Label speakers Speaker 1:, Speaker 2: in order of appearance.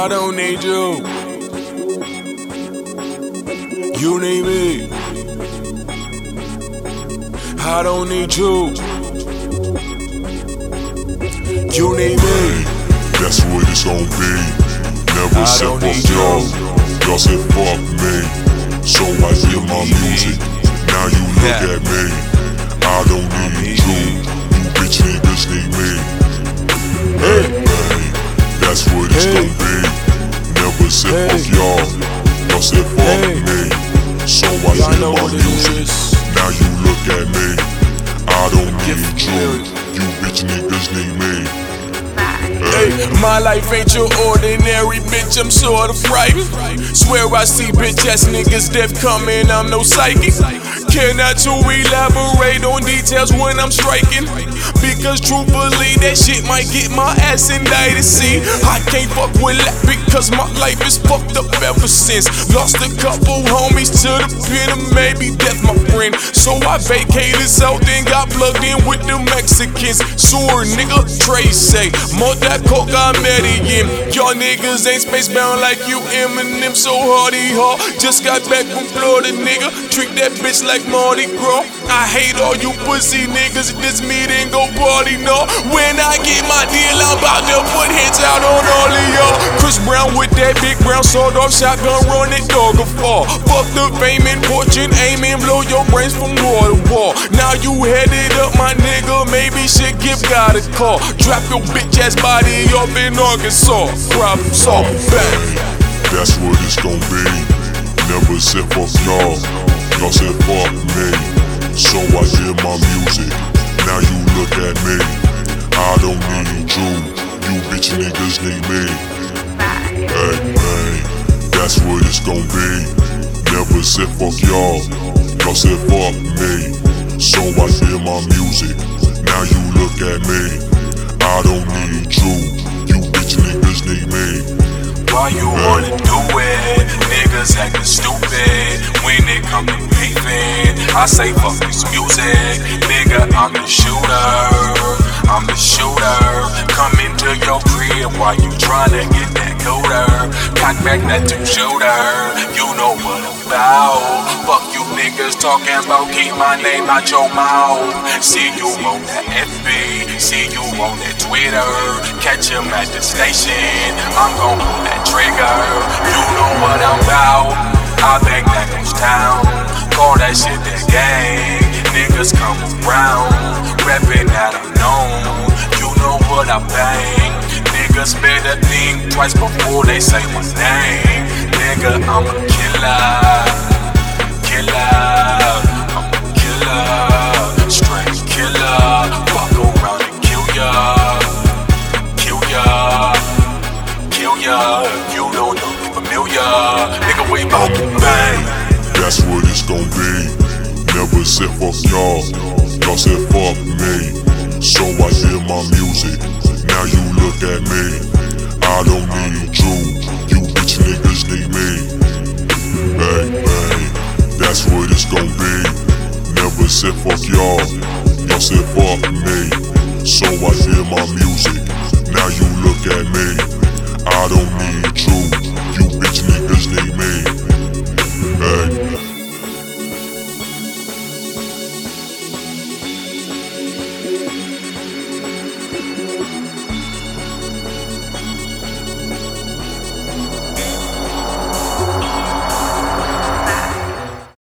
Speaker 1: I don't need you. You need me. I don't need you. You need me.
Speaker 2: That's what it's gon' be. Never said fuck y'all. Y'all said fuck me. So I hear my music. Now you look at me. I don't need you. You bitch niggas need me. Hey, that's what it's gon' be. Never said fuck y'all. Y'all said fuck me. So I hear my music. Now you look at me. I don't need you. You bitch niggas need me.
Speaker 1: Hey, my life ain't your ordinary bitch, I'm sorta frightened. Swear I see bitch ass niggas death coming, I'm no psychic. Care not to elaborate on details when I'm striking, because truthfully that shit might get my ass indicted. See, I can't fuck with that because my life is fucked up ever since. Lost a couple homies to the pen and maybe death, my friend. So I vacated south and got plugged in with the Mexicans. Sewer nigga, Trey say, more that coke I met in. Y'all niggas ain't spacebound like you Eminem, so hardy hard. Just got back from Florida, nigga. Treat that bitch like Mardi Gras. I hate all you pussy niggas. This meeting go party, no. When I get my deal, I'm about to put hits out on all of y'all. Chris Brown with that big brown sword off shotgun, running dog afar. Fuck the fame and fortune, aiming, blow your brains from wall to wall. Now you headed up, my nigga. Maybe shit give God a call. Drop your bitch ass body up in Arkansas. Problem solved, bang.
Speaker 2: That's what it's gon' be. Never said fuck y'all. Y'all said fuck me. So I hear my music. Now you look at me. I don't need you. You bitch niggas need me. Hey, that's what it's gon' be. Never said fuck y'all. Y'all said fuck me. So I hear my music. Now you look at me. I don't need you. You bitch niggas need me.
Speaker 1: Why you wanna do it? Niggas acting stupid when it come to beefing. I say fuck this music, nigga, I'm the shooter. I'm the shooter. Come into your crib while you tryna get that cooter. Cock back that two-shooter, you know what I'm about. Fuck you niggas talking about keep my name out your mouth. See you on that FB, see you on that Twitter. Catch him at the station, I'm gon' pull that trigger. You know what I'm about. I bang that H-Town, call that shit that gang. Niggas come around, reppin' that I'm known. You know what I bang. Niggas better think twice before they say my name. Nigga, I'm a killer. I'm a killer. Straight killer. Fuck around and kill ya. You don't know me familiar. Nigga, we bout to bang.
Speaker 2: That's what it's gon' be. Never said fuck y'all. Y'all said fuck me. So I hear my music. Now you look at me. I don't need you. You bitch niggas need me. Hey, that's what it's gon' be. Never said fuck y'all. Y'all said fuck me. So I hear my music. Now you look at me. I don't need you. You bitch niggas need me. Hey.